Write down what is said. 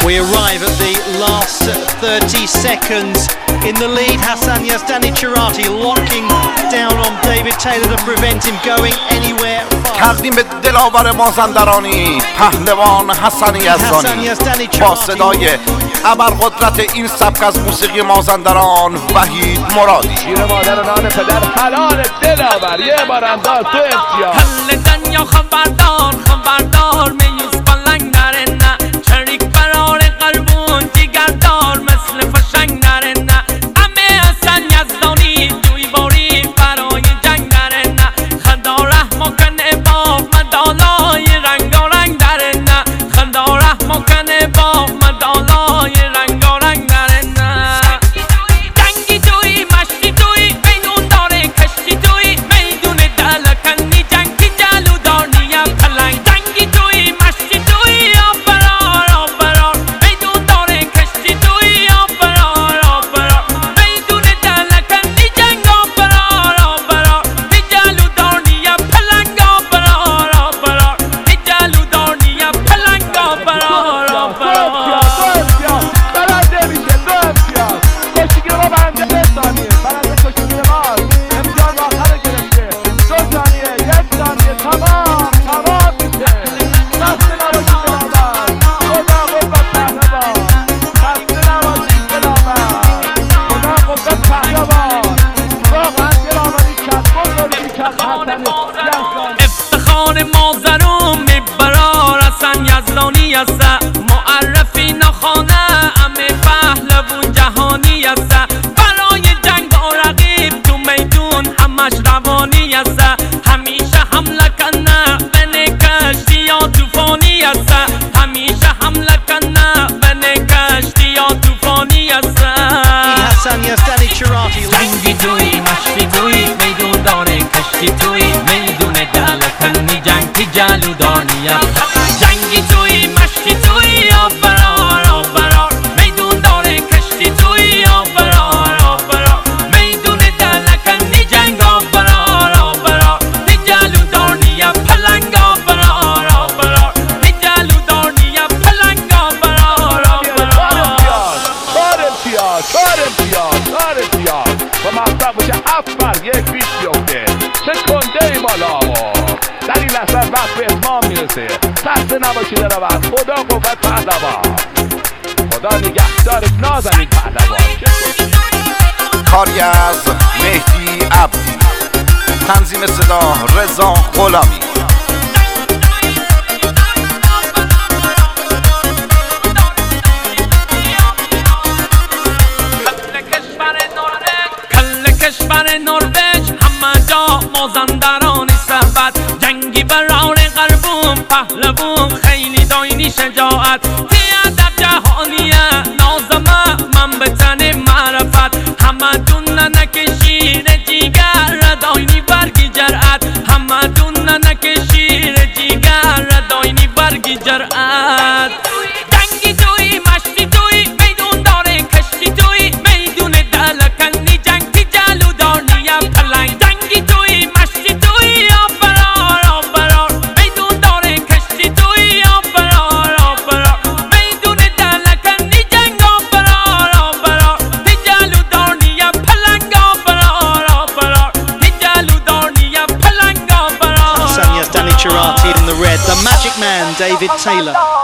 We arrive at the last 30 seconds. In the lead, Hassan Yazdani Cherati locking down on David Taylor to prevent him going anywhere fast. تقدیم به دلاور مازندرانی پهلوان حسن یزدانی با صدای ابرقدرت این سبک از موسیقی مازندران وحید مرادی. شیر مادر نان پدر حلال دلاور یه بار انداز تو امتیاز. حل دنیا خبردار میوز بلنگ نره نه چریک برار قلبون دیگردار مثل فشنگ نره نه امه حسن یزدانی توی باری برای جنگ نره نه خدا رحم کنه با مدالای رنگارنگ نره نه خدا رحم کنه با مدالای رنگارنگ نره نه جنگی توی مشتی توی میدون داره کشتی توی میدون دلکنی جنگی جلو دارنی پلنگ جنگی توی مشتی توی آبرار میدون داره کشتی توی آبرار میدون دلکنی جنگ آبرار دی جلو دارنی پلنگ آبرار دی جلو دارنی پلنگ آبرار برنده میشه دو امتیاز. کشتیگیر ما برنده 2 ثانیه. برنده کشتیگیر ما امتیاز آخر گرفته. 2 ثانیه 1 ثانیه تمام میشه. خسته نباشید دلاور. خدا قوت پهلوان. خسته نباشید دلاور. خدا قوت پهلوان. واقعا دلاوری کرد. بزرگی کرد حسن یزدانی. افتخار مازرون میبرار حسن یزدانی است معرفی نخانه امه پهلوان جهانی است برای جنگ با رقیب تو میدون همش روانی است همیشه حمله کنه بین کشتی یا طوفانی است همیشه حمله کنه بین کشتی یا طوفانی است Hassan Yazdani Cherati. جنگی توی مشتی توی میدون داره کشتی توی میدون دلکنی جنگی جلو دارنی جنگی توی مشتی توی آبرار میدون داره کشتی توی آبرار میدون دلکنی جنگ آبرار دی جلو دارنی پلنگ آبرار دی جلو دارنی پلنگ آبرار 4 امتیاز و مطلب باشه 7 بر 1 پیش بیفته. چه کنده ای بالا در این لحظه وقت به اتمام میرسه. خسته نباشید دلاور. خدا قوت پهلوان. خدا نگهدار نازنین پهلوان. کاری از مهدی عبدی، تنظیم صدا رضا غلامی. کشور نروژ همه جا مازندران ثبت جنگی برار قلبون پهلوان خیلی داینی شجاعت ادب جهانیه نازمه من به تن معرفت همه دون نکشیر جیگر داینی برگی جرأت همه دون نکشیر جیگر داینی برگی جرأت جنگی توی مشتی توی میدون داره کشتی توی میدون دلکنی جنگی جلو دارنی پلنگ جنگی توی مشتی توی آبرار میدون داره کشتی توی آبرار میدون دلکنی جنگ آبرار دی جلو دارنی پلنگ آبرار دی جلو دارنی پلنگ آبرار Hassan Yazdani Cherati in the red. The Magic Man, David Taylor.